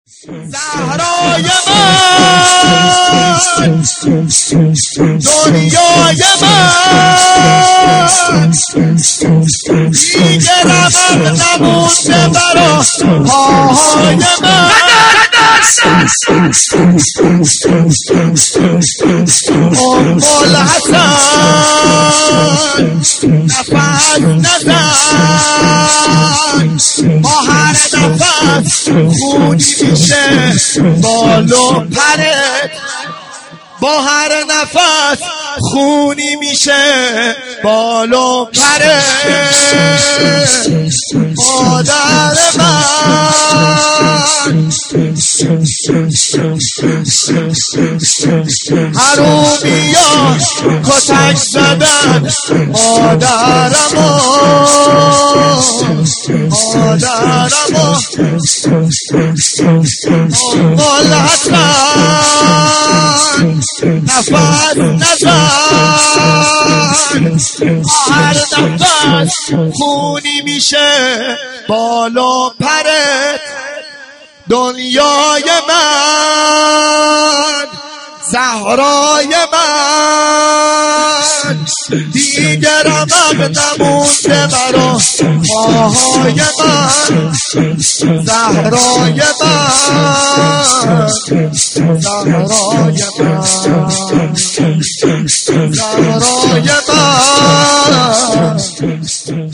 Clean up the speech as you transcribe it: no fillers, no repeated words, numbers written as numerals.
زهرای من، دنیای من، دیگه رمق نمونده برا پاهای من. ام الحسن نفس نزن، با هر نفس خونی میشه بال و پرت، با هر نفس خونی میشه بال و پرت. مادر من حرومیا کتک زدن مادرمو، مادرمو الحسن نفس نزن، هر نفس خونی میشه بال و پرت. دنیای من، زهرای من، دیگه رمق نمونده برا پاهای من. زهرای من، زهرای من، زهرای من.